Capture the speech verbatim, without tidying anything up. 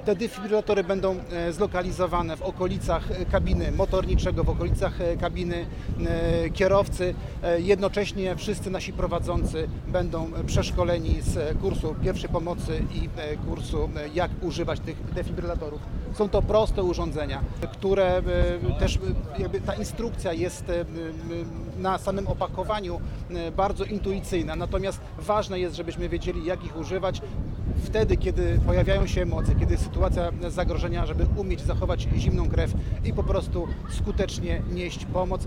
Te defibrylatory będą zlokalizowane w okolicach kabiny motorniczego, w okolicach kabiny kierowcy. Jednocześnie wszyscy nasi prowadzący będą przeszkoleni z kursu pierwszej pomocy i kursu, jak używać tych defibrylatorów. Są to proste urządzenia, które też jakby ta instrukcja jest na samym opakowaniu bardzo intuicyjna, natomiast ważne jest, żebyśmy wiedzieli, jak ich używać wtedy, kiedy pojawiają się emocje, kiedy jest sytuacja zagrożenia, żeby umieć zachować zimną krew i po prostu skutecznie nieść pomoc.